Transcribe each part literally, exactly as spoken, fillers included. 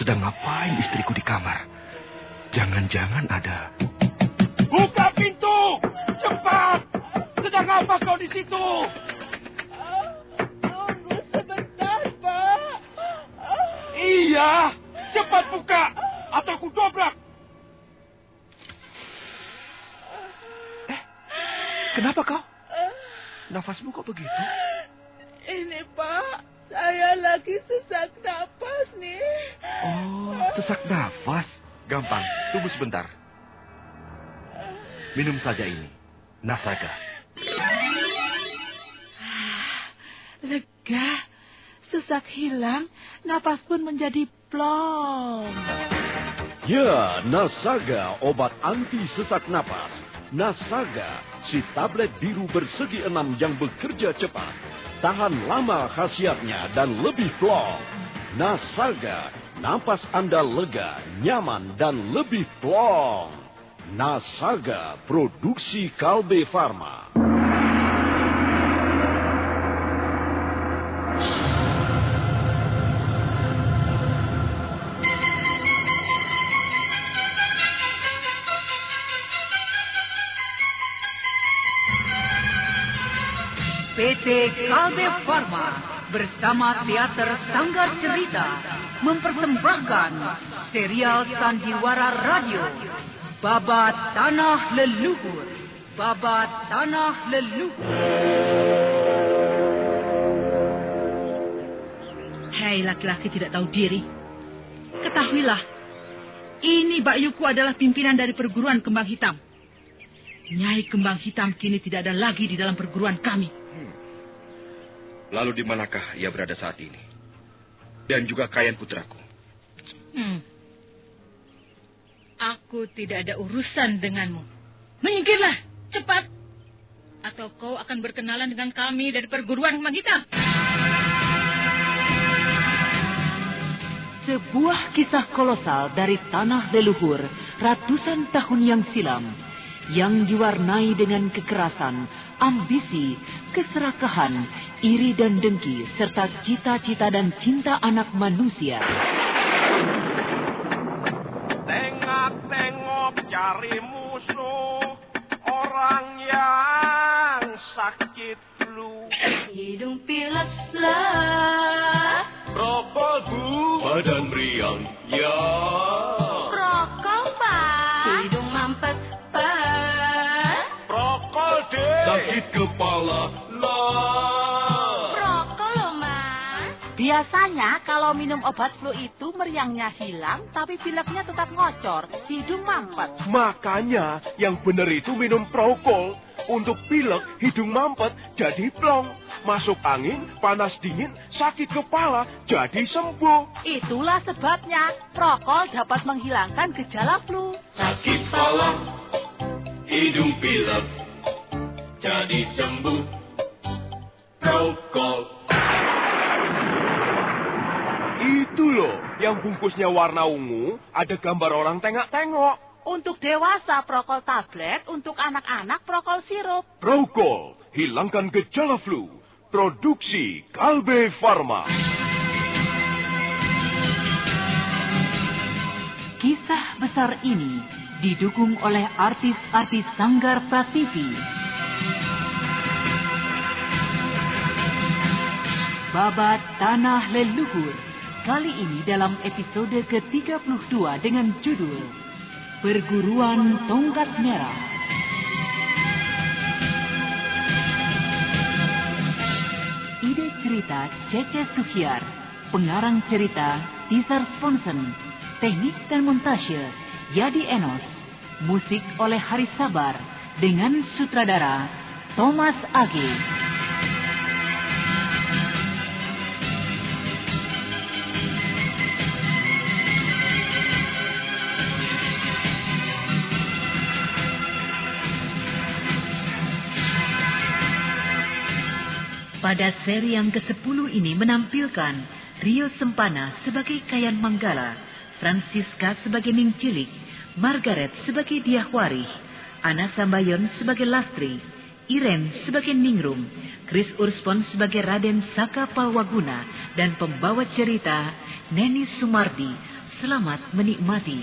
Sedang ngapain istriku di kamar? Jangan-jangan ada... Buka pintu! Cepat! Sedang apa kau di situ? Tunggu sebentar, Pak. Iya, cepat buka atau ku dobrak. Eh, kenapa kau? Nafasmu kok begitu? Ini, Pak, saya lagi sesak napas nih. Oh, sesak nafas. Gampang, tunggu sebentar. Minum saja ini, Nasaga. Lega, sesak hilang, napas pun menjadi plong. Ya, Nasaga, obat anti sesak napas. Nasaga, si tablet biru bersegi enam yang bekerja cepat. Tahan lama khasiatnya dan lebih plong. Nasaga, napas Anda lega, nyaman, dan lebih plong. Nasaga, produksi Kalbe Farma. P T Kalbe Farma bersama Teater Sanggar Cerita mempersembahkan serial Sandiwara Radio Babat Tanah Leluhur. Babat Tanah Leluhur. Hai laki-laki tidak tahu diri. Ketahuilah, ini Bakyuku adalah pimpinan dari perguruan Kembang Hitam. Nyai Kembang Hitam kini tidak ada lagi di dalam perguruan kami. Hmm. Lalu di manakah ia berada saat ini? Dan juga Kayan putraku. Hmm. Aku tidak ada urusan denganmu. Menyingkirlah, cepat. Atau kau akan berkenalan dengan kami dari perguruan Kembang Hitam. Sebuah kisah kolosal dari tanah leluhur ratusan tahun yang silam, yang diwarnai dengan kekerasan, ambisi, keserakahan, iri dan dengki, serta cita-cita dan cinta anak manusia. Tengok-tengok cari musuh, orang yang sakit flu. Hidung pilek lah. Rokok bu, Badan meriang, ya. Rokok, Pak. Hidung mampet, Pak. rokok deh. Sakit kepala, lah. Rokok loh, Mas. Biasanya kalau minum obat flu itu meriangnya hilang, tapi pileknya tetap ngocor, hidung mampet. Makanya yang benar itu minum Prokol. Untuk pilek, hidung mampet, jadi plong. Masuk angin, panas dingin, sakit kepala, jadi sembuh. Itulah sebabnya Prokol dapat menghilangkan gejala flu. Sakit kepala, hidung pilek, jadi sembuh. Prokol. Itu loh, yang bungkusnya warna ungu, ada gambar orang tengok-tengok. Untuk dewasa Prokol tablet, untuk anak-anak Prokol sirup. Prokol, hilangkan gejala flu. Produksi Kalbe Farma. Kisah besar ini didukung oleh artis-artis Sanggar Prativi. Babat Tanah Leluhur, kali ini dalam episode ke tiga puluh dua dengan judul Perguruan Tongkat Merah. Ide cerita Cece Suhyar, pengarang cerita Tisar Sponsen, teknik dan montase Yadi Enos, musik oleh Haris Sabar dengan sutradara Thomas Age. Pada seri yang kesepuluh ini menampilkan Rio Sempana sebagai Kayan Manggala, Francisca sebagai Ning Cilik, Margaret sebagai Diahwarih, Ana Sambayon sebagai Lastri, Irene sebagai Ningrum, Chris Urspon sebagai Raden Saka Palwaguna, dan pembawa cerita Neni Sumardi Selamat menikmati.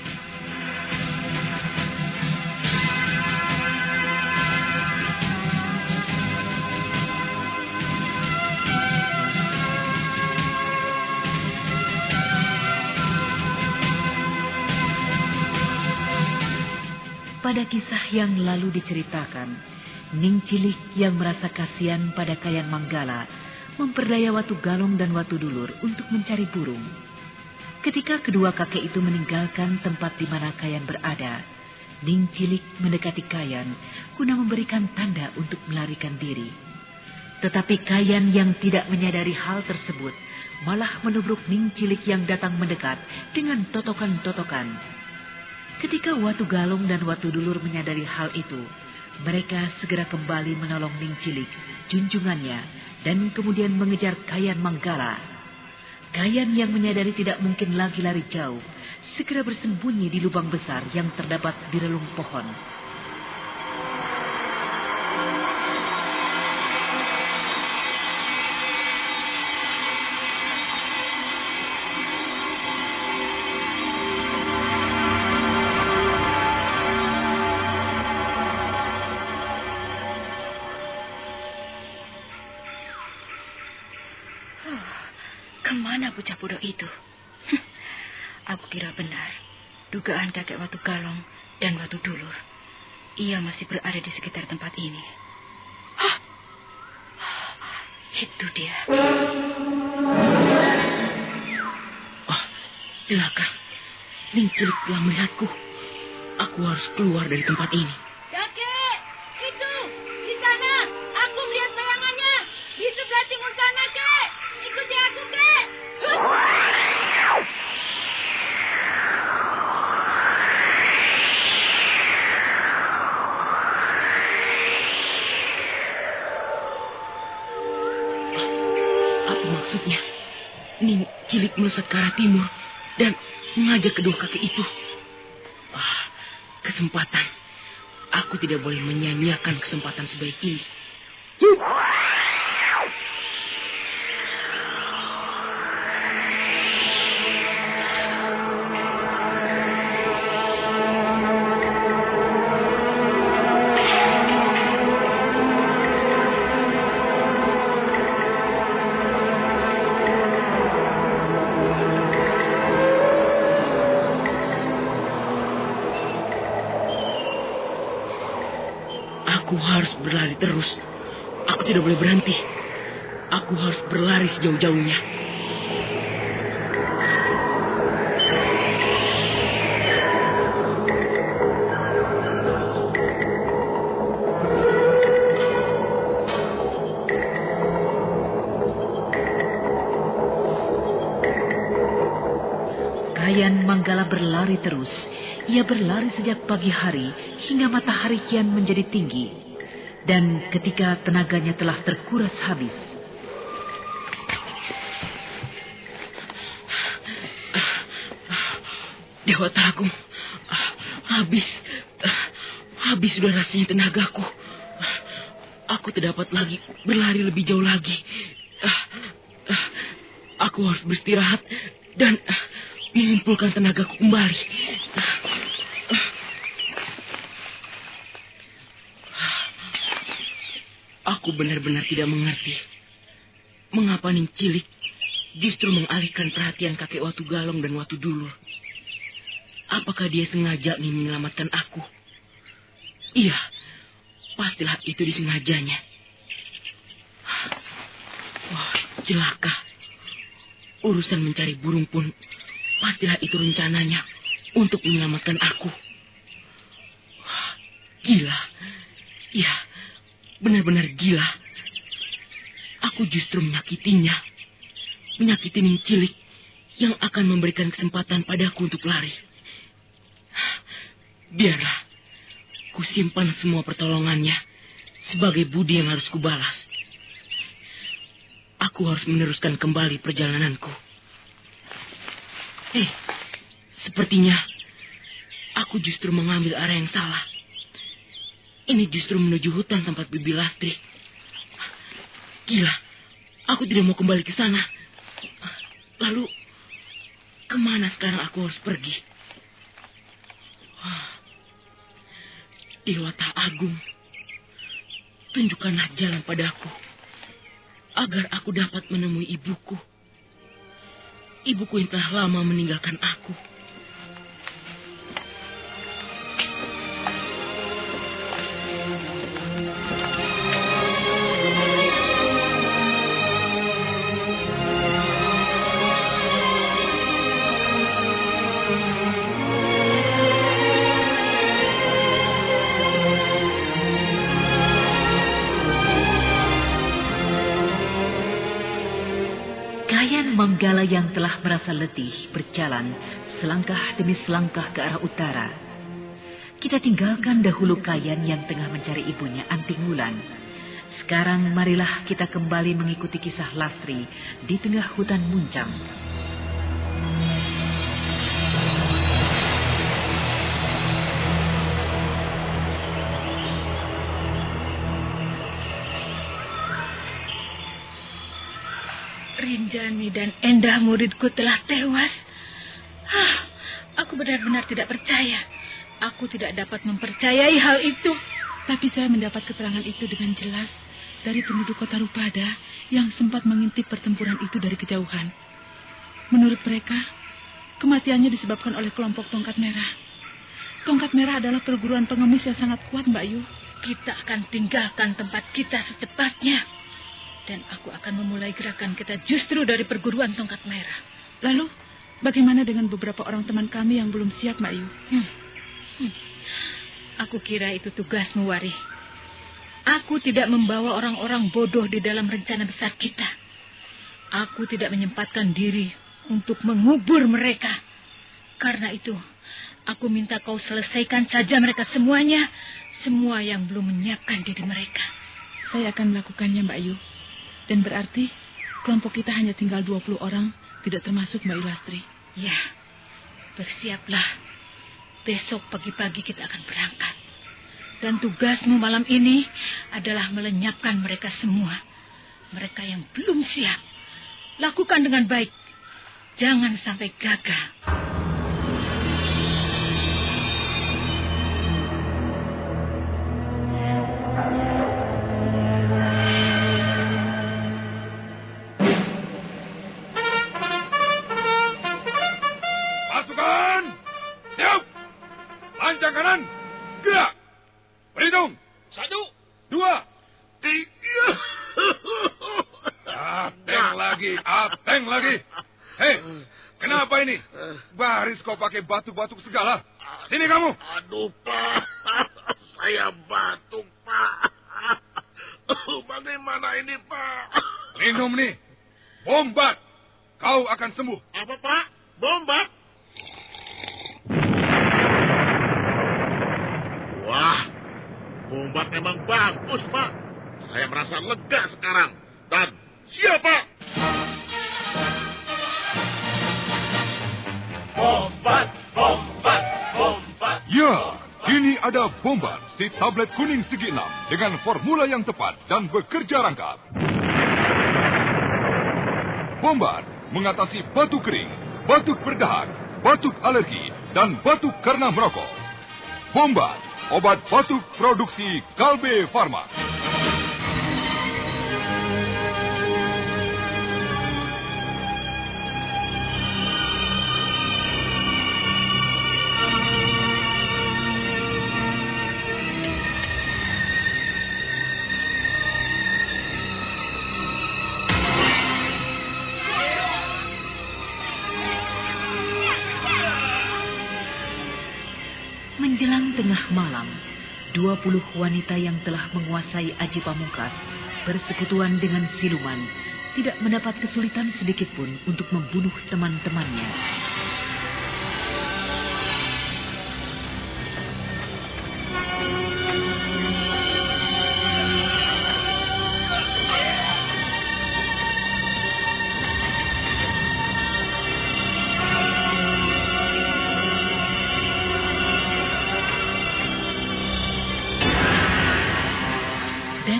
Pada kisah yang lalu diceritakan, Ning Cilik yang merasa kasihan pada Kayan Manggala memperdaya Watu Galong dan Watu Dulur untuk mencari burung. Ketika kedua kakek itu meninggalkan tempat di mana Kayan berada, Ning Cilik mendekati Kayan guna memberikan tanda untuk melarikan diri. Tetapi Kayan yang tidak menyadari hal tersebut malah menubruk Ning Cilik yang datang mendekat dengan totokan-totokan. Ketika Watu Galong dan Watu Dulur menyadari hal itu, mereka segera kembali menolong Ning Cilik, junjungannya, dan kemudian mengejar Kayan Manggala. Kayan yang menyadari tidak mungkin lagi lari jauh, segera bersembunyi di lubang besar yang terdapat di relung pohon. Kemana bocah bodoh itu? Hm, aku kira benar. Dugaan kakek Watu Galong dan Watu Dulur. Ia masih berada di sekitar tempat ini. Hah? Itu dia. Oh, celaka. Ning Cilik telah melihatku. Aku harus keluar dari tempat ini. Kakek, itu di sana. Aku melihat bayangannya di sebelah timur sana, Kek. Ikuti aku, Kek. Apa maksudnya? Ning Cilik melesat ke arah timur dan mengajak kedua kakek itu. Ah, kesempatan. Aku tidak boleh menyia-nyiakan kesempatan sebaik ini. Aku harus berlari terus. Aku tidak boleh berhenti. Aku harus berlari sejauh-jauhnya. Kayan Manggala berlari terus. Ia berlari sejak pagi hari hingga matahari kian menjadi tinggi. Dan ketika tenaganya telah terkuras habis, Dewa Agung, habis, habis sudah rasanya tenagaku. Aku tidak dapat lagi berlari lebih jauh lagi. Aku harus beristirahat dan mengumpulkan tenagaku kembali. Aku benar-benar tidak mengerti mengapa Ning Cilik justru mengalihkan perhatian kakek Watu Galong dan Watu Dulur. Apakah dia sengaja ingin menyelamatkan aku? Iya, pastilah itu disengajanya. Wah, celaka. Urusan mencari burung pun pastilah itu rencananya untuk menyelamatkan aku. Wah, gila. Ya, benar-benar gila. Aku justru menyakitinya. Menyakiti Ning Cilik yang akan memberikan kesempatan padaku untuk lari. Biarlah, kusimpan semua pertolongannya sebagai budi yang harus kubalas. Aku harus meneruskan kembali perjalananku. Eh, sepertinya aku justru mengambil arah yang salah. Ini justru menuju hutan tempat Bibi Lastri. Gila, aku tidak mau kembali ke sana. Lalu, Kemana sekarang aku harus pergi? Wah. Dewata Agung, tunjukkanlah jalan padaku, agar aku dapat menemui ibuku. Ibuku yang telah lama meninggalkan aku. Manggala yang telah merasa letih berjalan selangkah demi selangkah ke arah utara. Kita tinggalkan dahulu Kayan yang tengah mencari ibunya Anting Wulan. Sekarang marilah kita kembali mengikuti kisah Lastri di tengah hutan muncang. Rinjani dan Endah muridku telah tewas. Ah, aku benar-benar tidak percaya. Aku tidak dapat mempercayai hal itu. Tapi saya mendapat keterangan itu dengan jelas dari penduduk kota Rupada yang sempat mengintip pertempuran itu dari kejauhan. Menurut mereka, kematiannya disebabkan oleh kelompok Tongkat Merah. Tongkat Merah adalah perguruan pengemis yang sangat kuat, Mbak Yu. Kita akan tinggalkan tempat kita secepatnya. Dan aku akan memulai gerakan kita justru dari perguruan Tongkat Merah. Lalu, bagaimana dengan beberapa orang teman kami yang belum siap, Mbak Yu? Hmm. Hmm. Aku kira itu tugasmu, Wari. Aku tidak membawa orang-orang bodoh di dalam rencana besar kita. Aku tidak menyempatkan diri untuk mengubur mereka. Karena itu, aku minta kau selesaikan saja mereka semuanya. Semua yang belum menyiapkan diri mereka. Saya akan melakukannya, Mbak Yu. Dan berarti kelompok kita hanya tinggal dua puluh orang, tidak termasuk Mbak Lastri. Ya, bersiaplah. Besok pagi-pagi kita akan berangkat. Dan tugasmu malam ini adalah melenyapkan mereka semua. Mereka yang belum siap. Lakukan dengan baik. Jangan sampai gagal. Lancang kanan, gerak. Berhitung. Satu, dua, tiga. Ateng lagi, ateng lagi. Hei, kenapa ini? Baris kau pakai batuk-batuk segala. Sini kamu. Aduh, Pak. Saya batuk, Pak. Bagaimana ini, Pak? Minum nih. Bombat. Kau akan sembuh. Apa, Pak? Bombat? Wah, bombat memang bagus, Pak. Saya merasa lega sekarang. Dan siap, Pak. Bombat, bombat, bombat. Ya, ini ada Bombat, si tablet kuning segi enam dengan formula yang tepat dan bekerja rangkap. Bombat mengatasi batuk kering, batuk berdahak, batuk alergi, dan batuk karena merokok. Bombat, obat batuk produksi Kalbe Farma. Menjelang tengah malam, dua puluh wanita yang telah menguasai Aji Pamungkas bersekutuan dengan siluman tidak mendapat kesulitan sedikit pun untuk membunuh teman-temannya.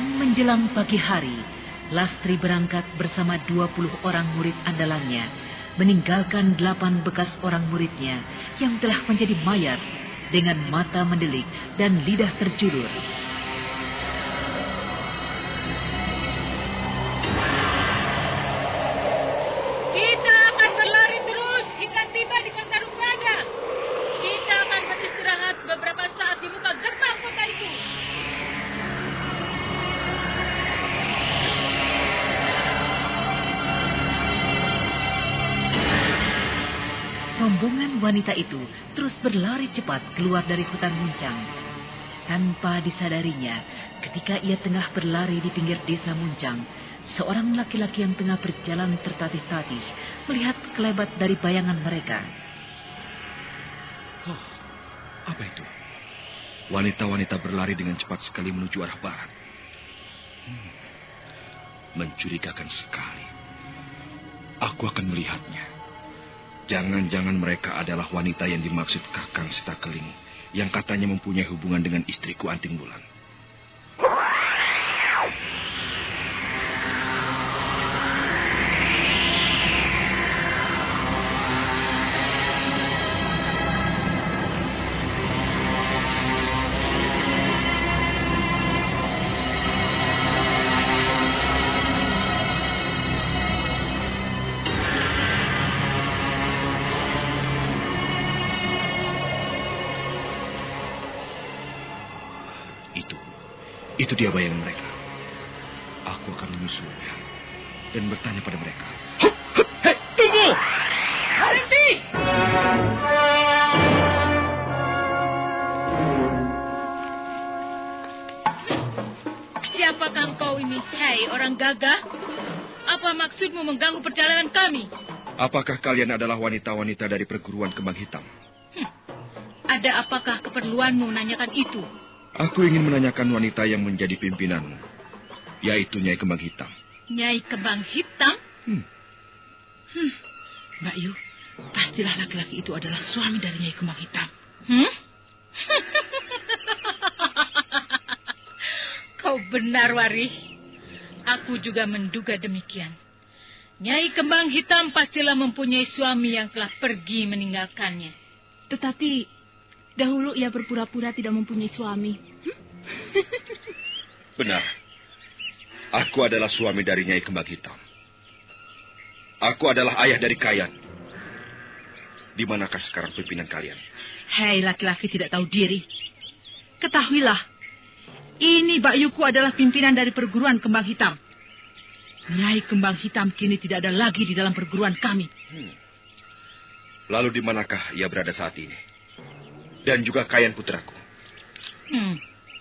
Menjelang pagi hari, Lastri berangkat bersama dua puluh orang murid andalannya meninggalkan delapan bekas orang muridnya yang telah menjadi mayat dengan mata mendelik dan lidah terjulur. Kita akan berlari terus hingga tiba di kota Rumpada. Kita akan beristirahat beberapa saat di muka gerbang kota itu. Rombongan wanita itu terus berlari cepat keluar dari hutan Muncang. Tanpa disadarinya, ketika ia tengah berlari di pinggir desa Muncang, seorang laki-laki yang tengah berjalan tertatih-tatih melihat kelebat dari bayangan mereka. Oh, apa itu? Wanita-wanita berlari dengan cepat sekali menuju arah barat. Hmm, mencurigakan sekali. Aku akan melihatnya. Jangan-jangan mereka adalah wanita yang dimaksud Kakang Sitakeling, yang katanya mempunyai hubungan dengan istriku Anting Bulan. Itu dia bayangan mereka. Aku akan menyusulnya dan bertanya pada mereka. Hei, tunggu! Berhenti! Siapakah engkau ini, hei orang gagah? Apa maksudmu mengganggu perjalanan kami? Apakah kalian adalah wanita-wanita dari perguruan Kembang Hitam? Hmm. Ada apakah keperluanmu menanyakan itu? Aku ingin menanyakan wanita yang menjadi pimpinanmu, yaitu Nyai Kembang Hitam. Nyai Kembang Hitam? Hmm. Hmm. Mbak Yu, pastilah laki-laki itu adalah suami dari Nyai Kembang Hitam. Hmm? Kau benar, Wari. Aku juga menduga demikian. Nyai Kembang Hitam pastilah mempunyai suami yang telah pergi meninggalkannya. Tetapi dahulu ia berpura-pura tidak mempunyai suami. Benar. Aku adalah suami dari Nyai Kembang Hitam. Aku adalah ayah dari Kayan. Di manakah sekarang pimpinan kalian? Hei laki-laki tidak tahu diri. Ketahuilah, ini Mbak Yuku adalah pimpinan dari perguruan Kembang Hitam. Nyai Kembang Hitam kini tidak ada lagi di dalam perguruan kami. Hmm. Lalu di manakah ia berada saat ini? Dan juga Kayan putraku. Hmm.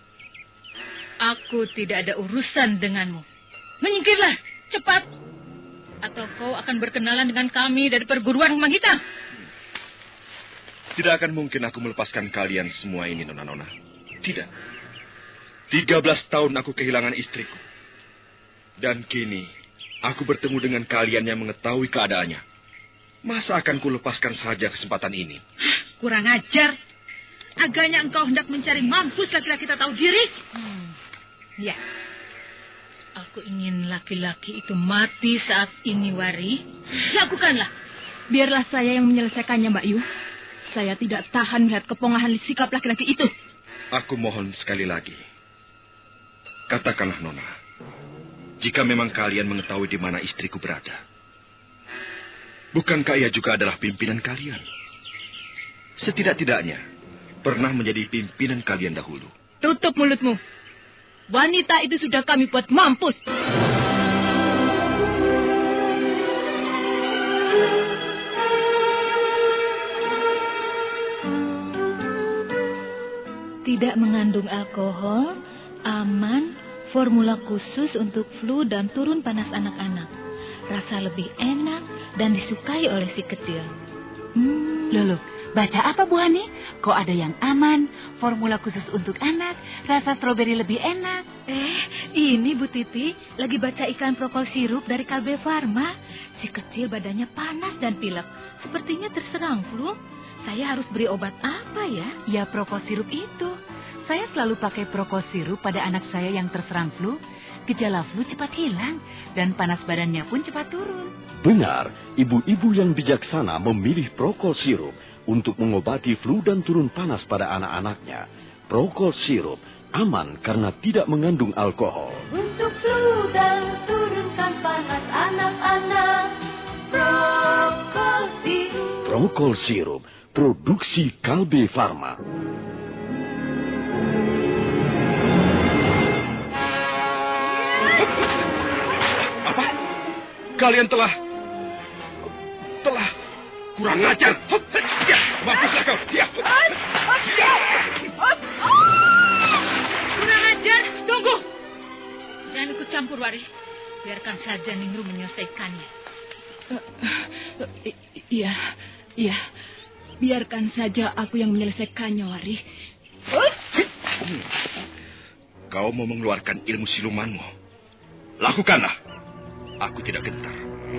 Aku tidak ada urusan denganmu. Menyingkirlah, cepat. Atau kau akan berkenalan dengan kami dari perguruan Kembang Hitam. Tidak akan mungkin aku melepaskan kalian semua ini, Nona-Nona. Tidak. Tiga belas tahun aku kehilangan istriku. Dan kini, aku bertemu dengan kalian yang mengetahui keadaannya. Masa akan ku lepaskan saja kesempatan ini? Kurang ajar. Agaknya engkau hendak mencari mampus laki-laki tak tahu diri. Hmm. Ya. Aku ingin laki-laki itu mati saat ini, Wari. Lakukanlah. Biarlah saya yang menyelesaikannya, Mbak Yu. Saya tidak tahan melihat kepongahan sikap laki-laki itu. Aku mohon sekali lagi. Katakanlah, Nona. Jika memang kalian mengetahui di mana istriku berada. Bukankah ia juga adalah pimpinan kalian? Setidak-tidaknya pernah menjadi pimpinan kalian dahulu. Tutup mulutmu. Wanita itu sudah kami buat mampus. Tidak mengandung alkohol, aman, formula khusus untuk flu dan turun panas anak-anak. Rasa lebih enak dan disukai oleh si kecil. Hmm, loh, loh. Baca apa, Bu Hani? Kok ada yang aman, formula khusus untuk anak, rasa stroberi lebih enak. Eh, ini Bu Titi lagi baca iklan Prokol sirup dari Kalbe Farma. Si kecil badannya panas dan pilek. Sepertinya terserang flu. Saya harus beri obat apa ya? Ya, Prokol sirup itu. Saya selalu pakai Prokol sirup pada anak saya yang terserang flu. gejala flu cepat hilang dan panas badannya pun cepat turun. Benar, ibu-ibu yang bijaksana memilih Prokol sirup untuk mengobati flu dan turun panas pada anak-anaknya. Prokol sirup aman karena tidak mengandung alkohol. Untuk flu dan turunkan panas anak-anak, Prokol sirup. Prokol sirup, produksi Kalbe Farma. Apa? Kalian telah... telah kurang ajar. Ya, mampuslah kau. Ya. Kurang ajar, tunggu. Jangan ikut campur, Wari. Biarkan saja Ningru menyelesaikannya. Iya, iya. Biarkan saja aku yang menyelesaikannya, Wari. Kau mau mengeluarkan ilmu silumanmu. Lakukanlah. Aku tidak gentar.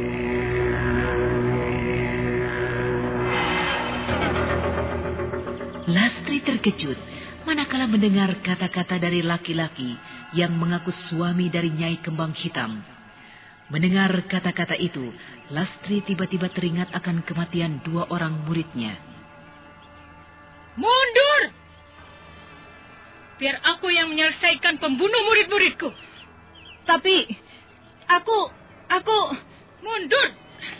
Lastri terkejut manakala mendengar kata-kata dari laki-laki yang mengaku suami dari Nyai Kembang Hitam. Mendengar kata-kata itu, Lastri tiba-tiba teringat akan kematian dua orang muridnya. Mundur! Biar aku yang menyelesaikan pembunuh murid-muridku. Tapi, aku, aku... Mundur!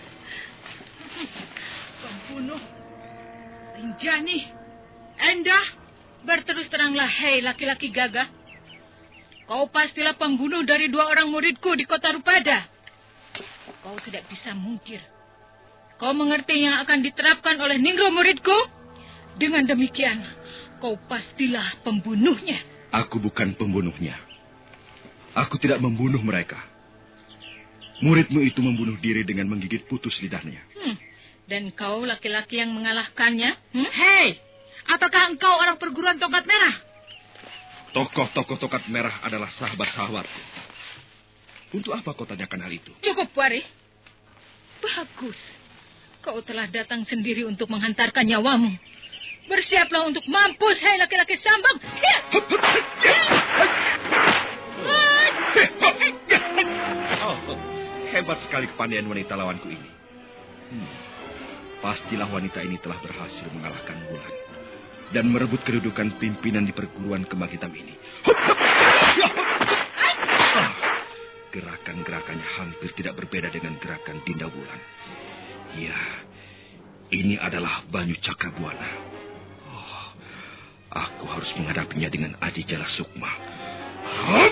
Pembunuh. Rinjani. Endah, berterus teranglah, hei laki-laki gagah. Kau pastilah pembunuh dari dua orang muridku di kota Rupada. Kau tidak bisa mungkir. Kau mengerti yang akan diterapkan oleh Ningro muridku? Dengan demikian, kau pastilah pembunuhnya. Aku bukan pembunuhnya. Aku tidak membunuh mereka. Muridmu itu membunuh diri dengan menggigit putus lidahnya. Hmm. Dan kau laki-laki yang mengalahkannya? Hmm? Hei! Apakah engkau orang perguruan tongkat merah? Tokoh-tokoh tongkat merah adalah sahabat-sahabatku. Untuk apa kau tanyakan hal itu? Cukup, Wari. Bagus. Kau telah datang sendiri untuk menghantarkan nyawamu. Bersiaplah untuk mampus, hei laki-laki sambang. Oh, hebat sekali kepandaian wanita lawanku ini. Hmm. Pastilah wanita ini telah berhasil mengalahkan Wulan dan merebut kedudukan pimpinan di perguruan Kembang Hitam ini. Ah, gerakan-gerakannya hampir tidak berbeda dengan gerakan Dinda Wulan. Ya, ini adalah Banyu Cakrabuana. Oh, aku harus menghadapinya dengan Aji Jala Sukma. Hup!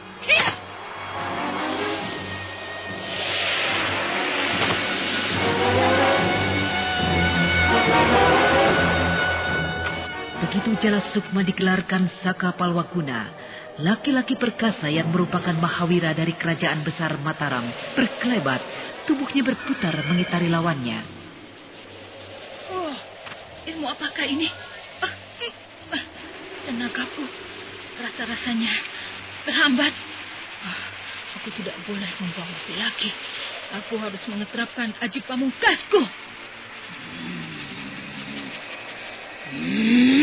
Begitu Jala Sukma dikelarkan Saka Palwaguna, laki-laki perkasa yang merupakan Mahawira dari kerajaan besar Mataram berkelebat, tubuhnya berputar mengitari lawannya. Oh, ilmu apakah ini? Ah, ah, tenagaku, rasa-rasanya terhambat. Ah, aku tidak boleh membawa laki-laki. Aku harus mengeterapkan Aji Pamungkasku. Hmm.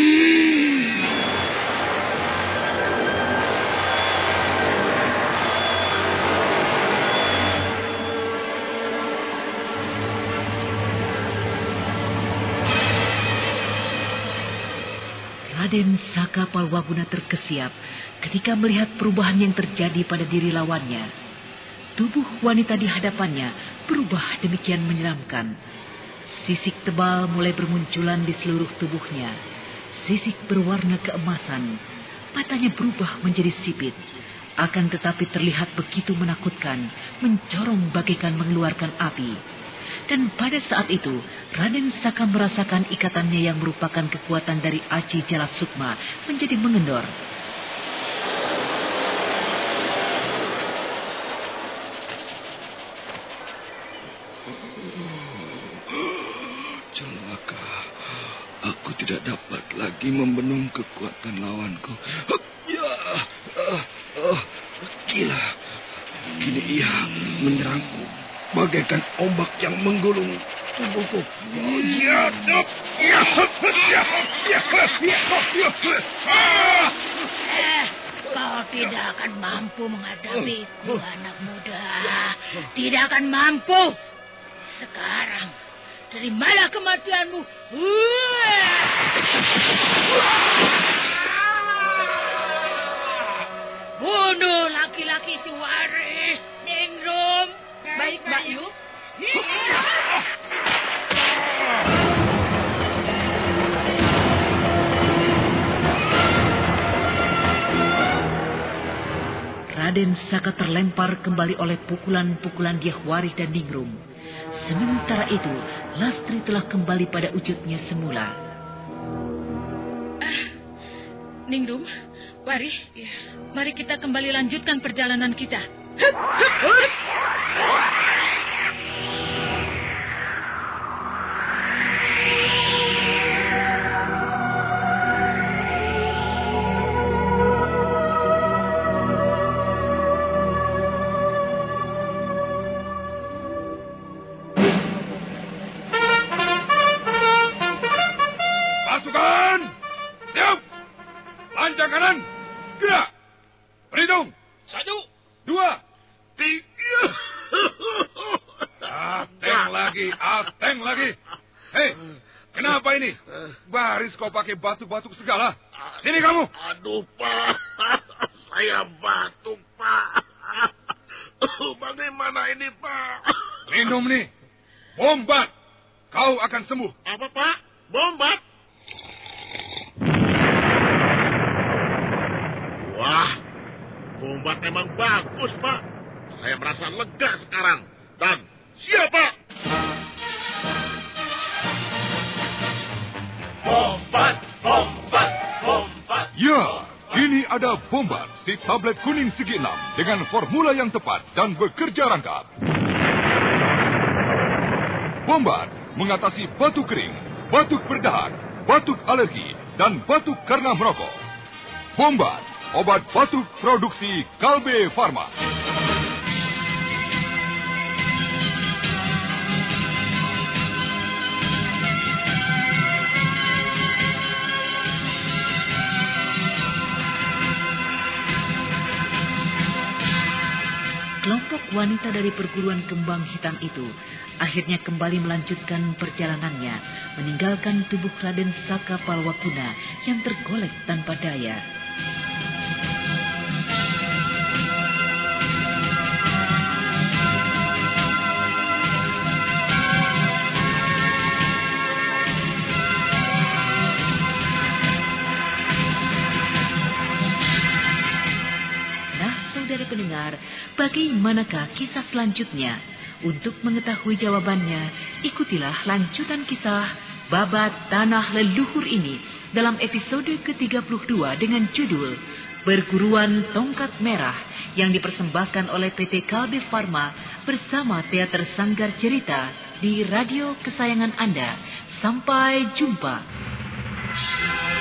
Raden Saka Palwaguna terkesiap ketika melihat perubahan yang terjadi pada diri lawannya. Tubuh wanita di hadapannya berubah demikian menyeramkan. Sisik tebal mulai bermunculan di seluruh tubuhnya. Sisik berwarna keemasan. Matanya berubah menjadi sipit. Akan tetapi terlihat begitu menakutkan, mencorong bagaikan mengeluarkan api. Dan pada saat itu, Raden Saka merasakan ikatannya yang merupakan kekuatan dari Aji Jala Sukma menjadi mengendor. Celaka. Aku tidak dapat lagi membendung kekuatan lawanku. Ya, uh, uh, gila. Kini ia menyerangku bagaikan ombak yang menggulung tubuhku. Ya, ya, ya, Kau tidak akan mampu menghadapiku, anak muda. Tidak akan mampu. Sekarang, terimalah kematianmu. Bunuh laki-laki itu, Waris, Ningrum. Baik, Mbak Yu. Raden Saka terlempar kembali oleh pukulan-pukulan Dyahwaris dan Ningrum. Sementara itu, Lastri telah kembali pada wujudnya semula. Ah, Ningrum, Waris, ya. Mari kita kembali lanjutkan perjalanan kita. Hup, hup, hup. Kau pakai batuk-batuk segala. Sini kamu. Aduh, Pak. Saya batuk, Pak. Bagaimana ini, Pak? Minum nih. Bombat. Kau akan sembuh. Apa, Pak? Bombat? Wah, bombat memang bagus, Pak. Saya merasa lega sekarang. Dan siapa? Bombat, bombat, bombat. Ya, ini ada Bombat, si tablet kuning segi enam dengan formula yang tepat dan bekerja rangkap. Bombat mengatasi batuk kering, batuk berdahak, batuk alergi, dan batuk karena merokok. Bombat, obat batuk produksi Kalbe Farma. Kelompok wanita dari perguruan kembang hitam itu akhirnya kembali melanjutkan perjalanannya, meninggalkan tubuh Raden Saka Palwakuna yang tergolek tanpa daya. Pendengar, bagaimanakah kisah selanjutnya? Untuk mengetahui jawabannya, ikutilah lanjutan kisah Babat Tanah Leluhur ini dalam episode ke tiga puluh dua dengan judul Perguruan Tongkat Merah yang dipersembahkan oleh P T Kalbe Farma bersama Teater Sanggar Cerita di radio kesayangan Anda. Sampai jumpa.